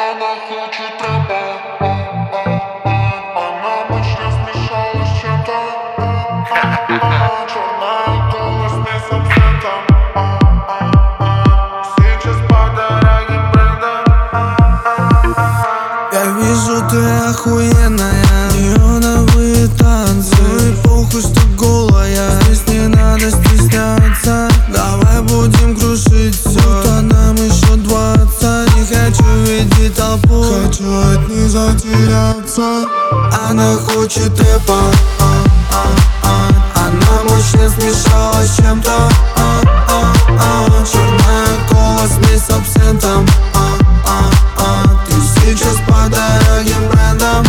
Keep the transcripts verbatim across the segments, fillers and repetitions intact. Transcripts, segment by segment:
Она хочет трэпа, она мощно смешалась с чем-то. Черная голос не с абсентом. Сейчас по дорогим брендам. Я вижу, ты охуенная. Неоновые танцы, похуй, что голая. Здесь не надо стесняться. Давай будем крушить все, будто нам еще двадцать. Не хочу видеть толпу, хочу от них затеряться. Она хочет рэпа, она мощно смешалась с чем-то. Черная кола, смесь с абсентом. Ты сейчас по дорогим брендам.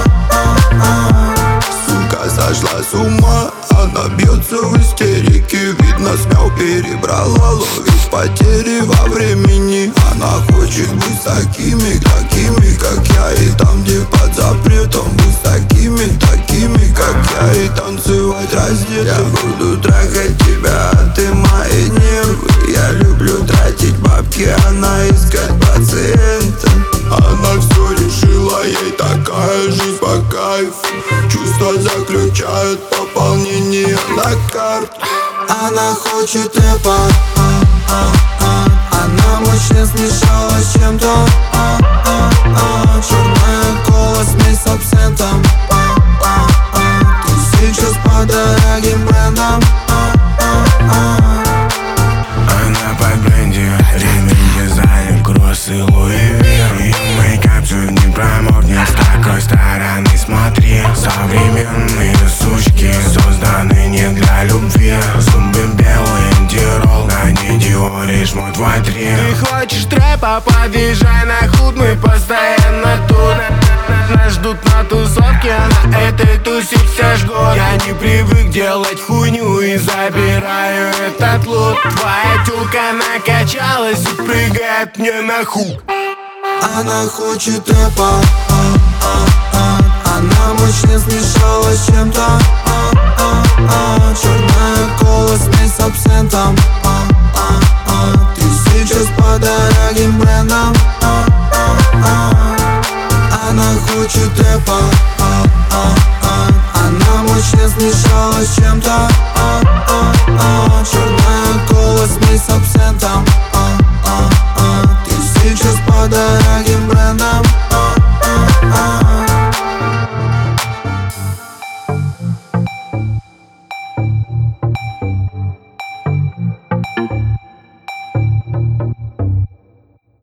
Сука сошла с ума, она бьется в истерике. Видно, смел перебрала, ловит потери во времени. Она хочет быть такими, такими, как я. И там, где под запретом, быть такими, такими, как я. И танцевать раздетым. Я буду трахать тебя, а ты мои нервы. Я люблю тратить бабки, она искать пациента. Она все решила, ей такая жизнь по кайфу. Чувства заключают пополнение на карту. Она хочет рэпа, она мощно смешалась с чем-то. Черная кола, смесь с абсентом. Ты сейчас по дорогим брендам. Она под бренди, ремень дизайн, кроссы Луи Ви. Ее мейкап чуть не промокнет, с такой стороны смотри. Современные сучки созданы не для любви. Зубы белые, антиролл, на ней Диори, жмут в три. Ты хочешь трэпа, подъезжай на худ, мы постоянно тут. Нас ждут на тусовке, на этой тусе все жгут. Я не привык делать хуйню и забираю этот лут. Твоя тюлка накачалась и прыгает мне на хук. Она хочет рэпа, она мощно смешалась с чем-то. Черная кола, смесь с абсентом. Ты сейчас по дорогим брендам. Она хочет рэпа, она мощно смешалась с чем-то. Черная кола, смесь с абсентом. Ты сейчас по дорогим брендам.